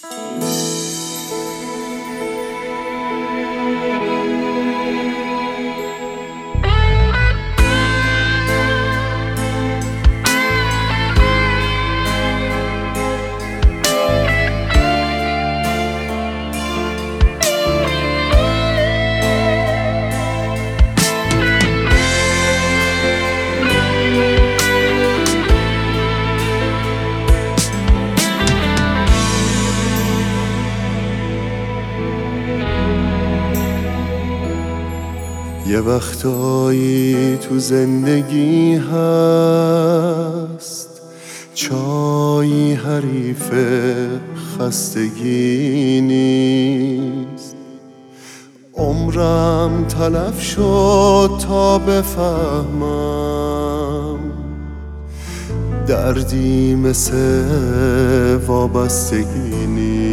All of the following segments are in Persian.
یه وقتایی تو زندگی هست چایی حریف خستگی نیست. عمرم تلف شد تا بفهمم دردی مثل وابستگی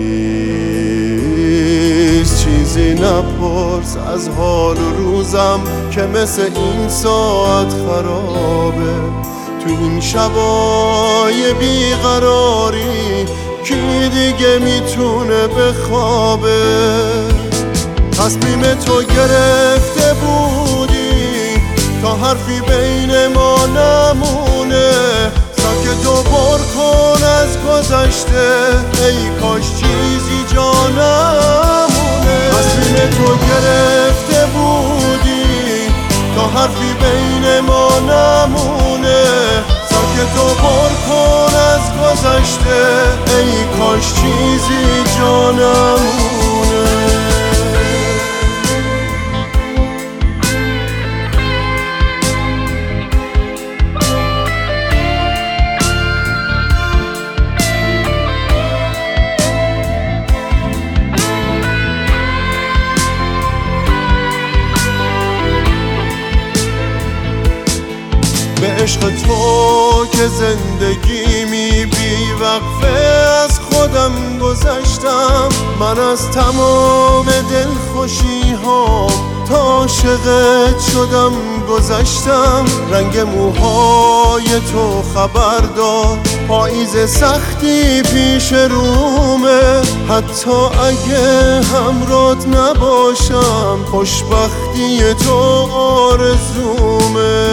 نیست. چیزی نپرس از حال و روزم که مثل این ساعت خرابه. تو این شبای بیقراری کی دیگه میتونه بخوابه؟ تصمیم تو گرفته بودی تا حرفی بین ما نمونه. ساکت و پر کن از گذشته، ای کاش چیزی جا نمونه. تصمیم تو گرفته بودی تا حرفی بین ما نمونه. ساکت و پر کن از گذشته، ای کاش چیزی جا نمونه. به عشق تو که زندگیمی بی وقفه از خودم گذشتم. من از تمام دلخوشی ها تا عاشقت شدم گذشتم. رنگ موهای تو خبر دار پاییز سختی پیش رومه. حتی اگه همراهت نباشم خوشبختی تو آرزومه.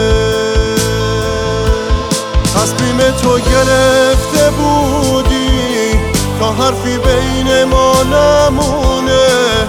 تصمیم تو گرفته بودی تا حرفی بین ما نمونه.